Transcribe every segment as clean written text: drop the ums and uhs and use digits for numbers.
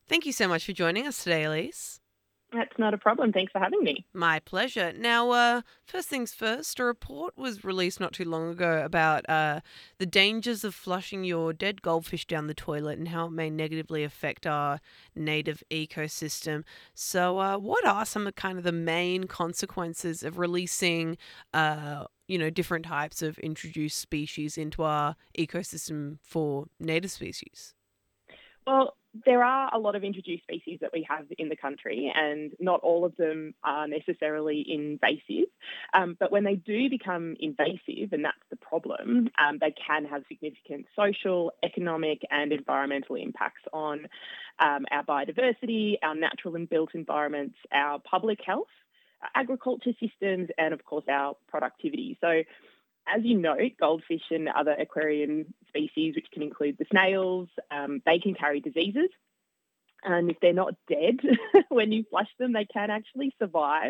Thank you so much for joining us today, Elise. That's not a problem. Thanks for having me. My pleasure. Now, first things first, a report was released not too long ago about the dangers of flushing your dead goldfish down the toilet and how it may negatively affect our native ecosystem. So, what are some of kind of the main consequences of releasing, different types of introduced species into our ecosystem for native species? Well, there are a lot of introduced species that we have in the country, and not all of them are necessarily invasive. But when they do become invasive, and that's the problem, they can have significant social, economic, and environmental impacts on our biodiversity, our natural and built environments, our public health, agriculture systems, and of course, our productivity. So, as you know, goldfish and other aquarium species, which can include the snails, they can carry diseases. And if they're not dead when you flush them, they can actually survive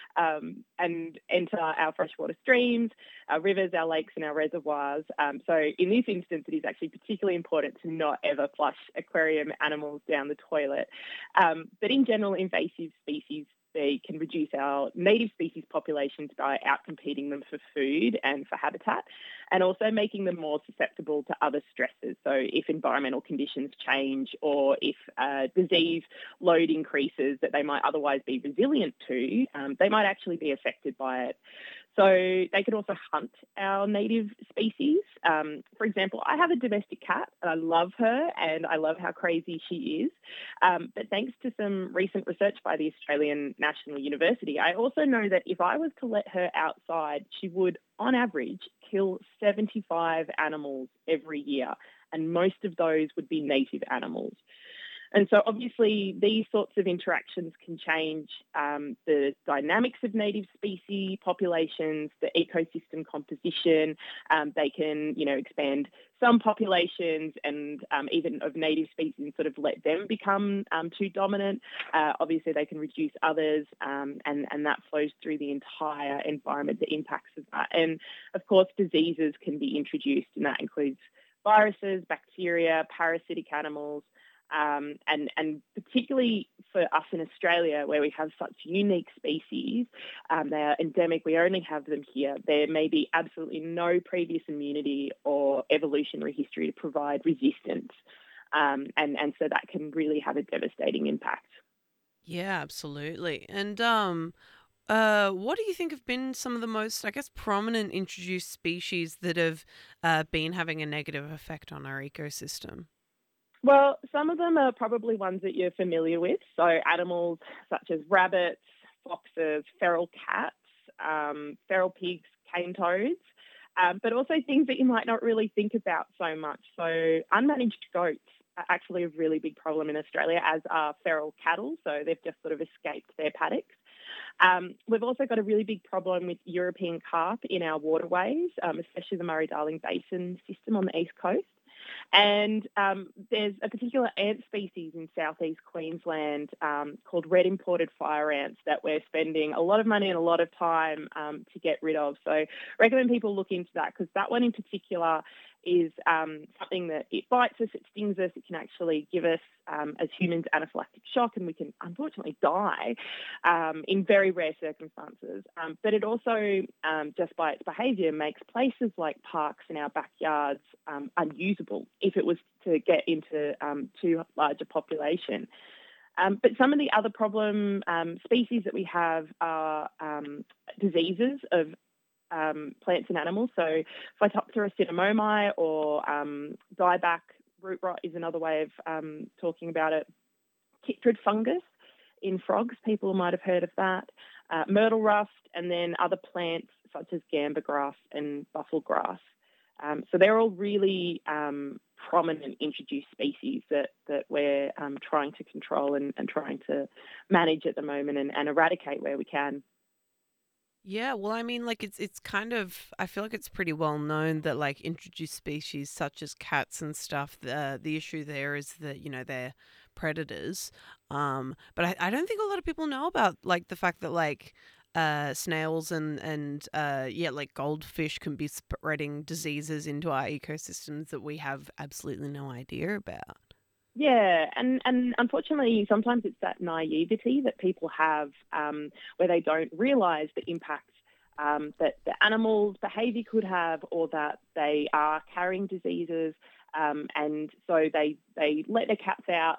and enter our freshwater streams, our rivers, our lakes, and our reservoirs. So, in this instance, it is actually particularly important to not ever flush aquarium animals down the toilet. But in general, invasive species they can reduce our native species populations by outcompeting them for food and for habitat, and also making them more susceptible to other stresses. So, if environmental conditions change or if disease load increases that they might otherwise be resilient to, they might actually be affected by it. So they can also hunt our native species. For example, I have a domestic cat and I love her and I love how crazy she is. But thanks to some recent research by the Australian National University, I also know that if I was to let her outside, she would, on average, kill 75 animals every year. And most of those would be native animals. And so, obviously, these sorts of interactions can change the dynamics of native species populations, the ecosystem composition. They can, expand some populations and even of native species and sort of let them become too dominant. Obviously, they can reduce others, and that flows through the entire environment, the impacts of that. And of course, diseases can be introduced, and that includes viruses, bacteria, parasitic animals. And particularly for us in Australia, where we have such unique species, they are endemic, we only have them here. There may be absolutely no previous immunity or evolutionary history to provide resistance. And so that can really have a devastating impact. Yeah, absolutely. And what do you think have been some of the most, I guess, prominent introduced species that have been having a negative effect on our ecosystem? Well, some of them are probably ones that you're familiar with. So animals such as rabbits, foxes, feral cats, feral pigs, cane toads, but also things that you might not really think about so much. So unmanaged goats are actually a really big problem in Australia, as are feral cattle. So they've just sort of escaped their paddocks. We've also got a really big problem with European carp in our waterways, especially the Murray-Darling Basin system on the east coast. And there's a particular ant species in southeast Queensland called red imported fire ants that we're spending a lot of money and a lot of time to get rid of. So I recommend people look into that because that one in particular is something that it bites us, it stings us, it can actually give us as humans anaphylactic shock and we can unfortunately die in very rare circumstances. But it also, just by its behaviour, makes places like parks in our backyards unusable if it was to get into too large a population. But some of the other problem species that we have are diseases of plants and animals. So Phytophthora cinnamomi or dieback root rot is another way of talking about it. Chytrid fungus in frogs, people might have heard of that. Myrtle rust, and then other plants such as gamba grass and buffel grass. So they're all really prominent introduced species that we're trying to control and trying to manage at the moment and eradicate where we can. Yeah, well, I mean, like it's kind of I feel like it's pretty well known that like introduced species such as cats and stuff, the issue there is that they're predators. But I don't think a lot of people know about like the fact that like snails and yeah, like goldfish can be spreading diseases into our ecosystems that we have absolutely no idea about. Yeah, and unfortunately, sometimes it's that naivety that people have where they don't realise the impact that the animal's behaviour could have, or that they are carrying diseases, and so they let their cats out,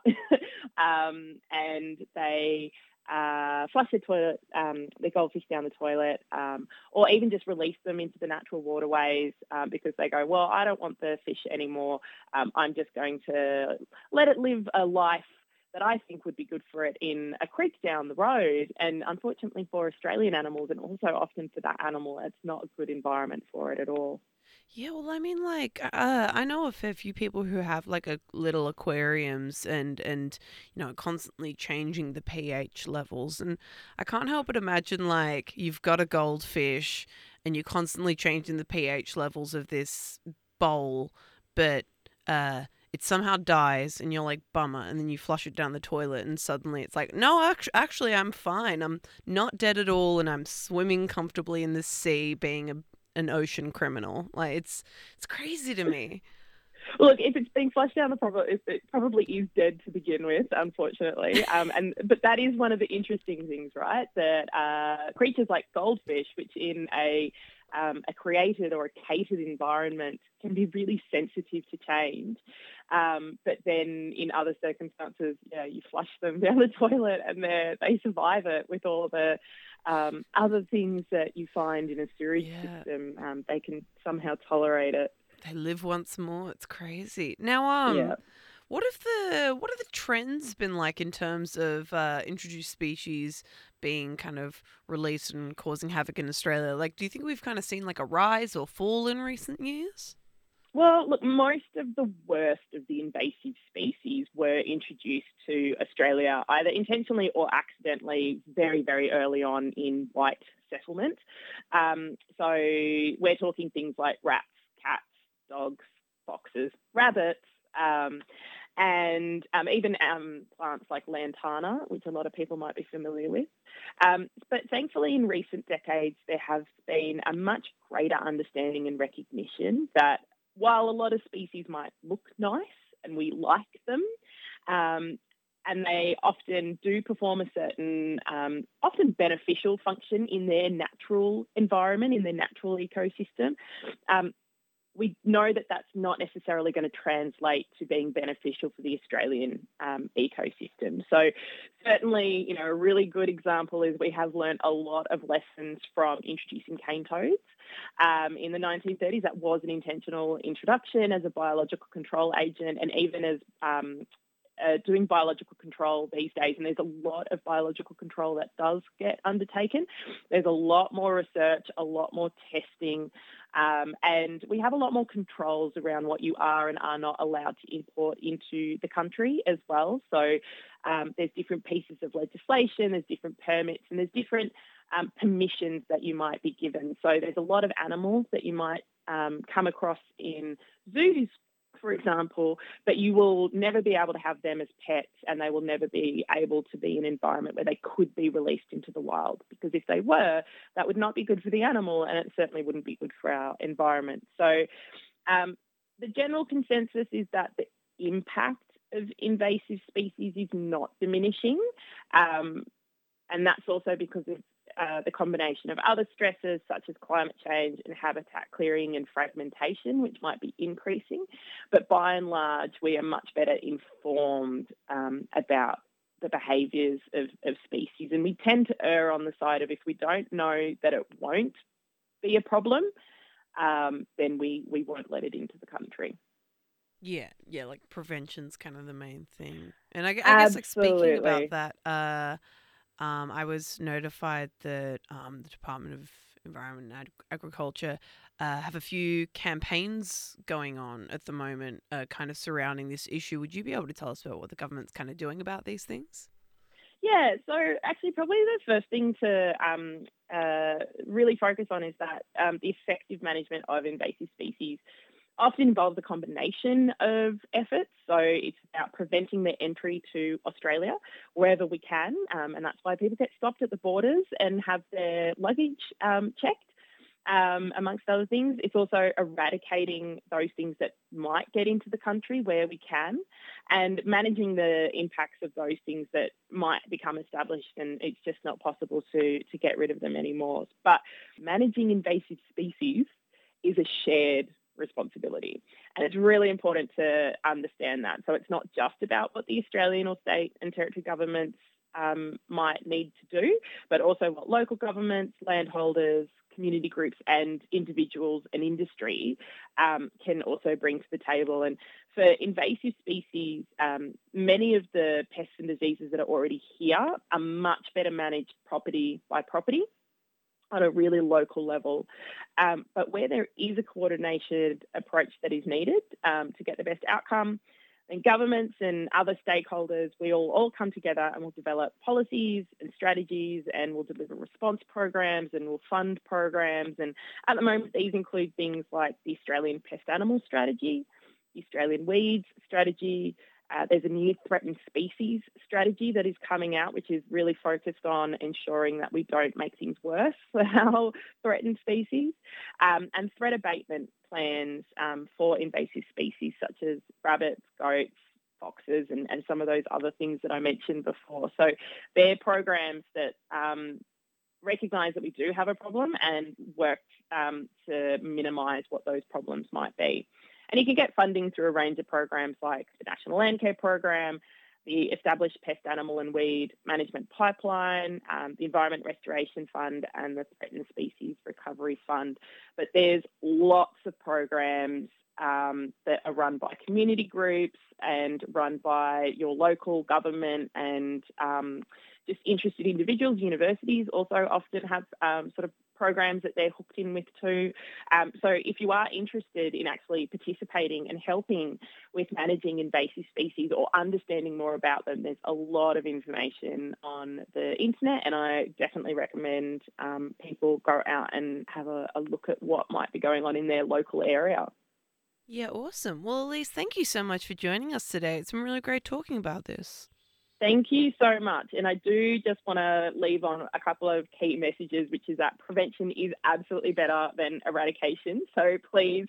and they flush their toilet, their goldfish down the toilet, or even just release them into the natural waterways because they go, well, I don't want the fish anymore. I'm just going to let it live a life that I think would be good for it in a creek down the road. And unfortunately for Australian animals, and also often for that animal, it's not a good environment for it at all. Yeah, well, I mean, like, I know a fair few people who have like a little aquariums and constantly changing the pH levels, and I can't help but imagine like you've got a goldfish and you're constantly changing the pH levels of this bowl, but it somehow dies, and you're like bummer, and then you flush it down the toilet, and suddenly it's like, no, actually, I'm fine. I'm not dead at all, and I'm swimming comfortably in the sea, being an ocean criminal. Like it's crazy to me. Look, if it's being flushed down the problem, it probably is dead to begin with, unfortunately. But that is one of the interesting things, right? That creatures like goldfish, which in a created or a catered environment can be really sensitive to change. But then in other circumstances, yeah, you flush them down the toilet and they survive it with all the other things that you find in a sewage Yeah, system. They can somehow tolerate it. they live once more. It's crazy. Now, Yeah. what have the trends been like in terms of introduced species being kind of released and causing havoc in Australia? Like, do you think we've kind of seen like a rise or fall in recent years? Well, look, most of the worst of the invasive species were introduced to Australia either intentionally or accidentally very, very early on in white settlement. So we're talking things like rats, cats, dogs, foxes, rabbits, um, and even plants like lantana, which a lot of people might be familiar with. But thankfully, in recent decades, there has been a much greater understanding and recognition that while a lot of species might look nice and we like them, um, and they often do perform a certain, often beneficial function in their natural environment, in their natural ecosystem, um, we know that that's not necessarily going to translate to being beneficial for the Australian ecosystem. So certainly, a really good example is we have learned a lot of lessons from introducing cane toads. In the 1930s, that was an intentional introduction as a biological control agent, and even as doing biological control these days, and there's a lot of biological control that does get undertaken. There's a lot more research, a lot more testing, and we have a lot more controls around what you are and are not allowed to import into the country as well. So there's different pieces of legislation, there's different permits, and there's different permissions that you might be given. So there's a lot of animals that you might come across in zoos, for example, but you will never be able to have them as pets, and they will never be able to be in an environment where they could be released into the wild, because if they were, that would not be good for the animal, and it certainly wouldn't be good for our environment. So the general consensus is that the impact of invasive species is not diminishing, and that's also because of the combination of other stresses such as climate change and habitat clearing and fragmentation, which might be increasing. But by and large, we are much better informed about the behaviours of species. And we tend to err on the side of, if we don't know that it won't be a problem, then we won't let it into the country. Yeah, yeah, like prevention's kind of the main thing. And I guess like speaking about Absolutely. that, I was notified that the Department of Environment and Agriculture have a few campaigns going on at the moment, kind of surrounding this issue. Would you be able to tell us about what the government's kind of doing about these things? Yeah, so actually, probably the first thing to really focus on is that the effective management of invasive species often involves a combination of efforts. So it's about preventing their entry to Australia wherever we can, and that's why people get stopped at the borders and have their luggage checked. amongst other things. It's also eradicating those things that might get into the country where we can, and managing the impacts of those things that might become established and it's just not possible to get rid of them anymore. But managing invasive species is a shared responsibility. And it's really important to understand that. So it's not just about what the Australian or state and territory governments might need to do, but also what local governments, landholders, community groups and individuals and industry can also bring to the table. And for invasive species, many of the pests and diseases that are already here are much better managed property by property on a really local level. But where there is a coordinated approach that is needed to get the best outcome, then governments and other stakeholders, we all come together and we'll develop policies and strategies and we'll deliver response programs and we'll fund programs. And at the moment, these include things like the Australian Pest Animal Strategy, the Australian Weeds Strategy. There's a new threatened species strategy that is coming out, which is really focused on ensuring that we don't make things worse for our threatened species, and threat abatement plans for invasive species such as rabbits, goats, foxes, and some of those other things that I mentioned before. So they're programs that recognise that we do have a problem and work to minimise what those problems might be. And you can get funding through a range of programs like the National Landcare Program, the Established Pest Animal and Weed Management Pipeline, the Environment Restoration Fund and the Threatened Species Recovery Fund. But there's lots of programs that are run by community groups and run by your local government and just interested individuals. Universities also often have sort of programs that they're hooked in with too. So if you are interested in actually participating and helping with managing invasive species or understanding more about them, there's a lot of information on the internet, and I definitely recommend people go out and have a look at what might be going on in their local area. Yeah, awesome. Well, Elise, thank you so much for joining us today. It's been really great talking about this. Thank you so much. And I do just want to leave on a couple of key messages, which is that prevention is absolutely better than eradication. So please,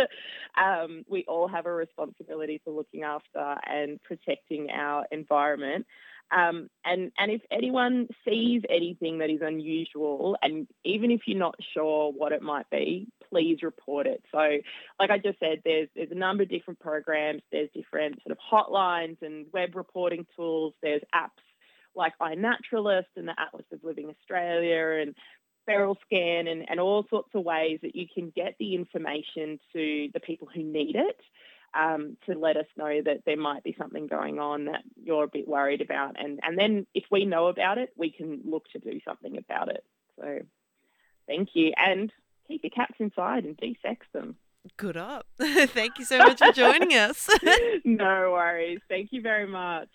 we all have a responsibility for looking after and protecting our environment. And if anyone sees anything that is unusual, and even if you're not sure what it might be, please report it. So like I just said, there's a number of different programs. There's different sort of hotlines and web reporting tools. There's apps like iNaturalist and the Atlas of Living Australia and Feral Scan and all sorts of ways that you can get the information to the people who need it. To let us know that there might be something going on that you're a bit worried about. And then if we know about it, we can look to do something about it. So thank you. And keep your cats inside and de-sex them. Good up. Thank you so much for joining us. No worries. Thank you very much.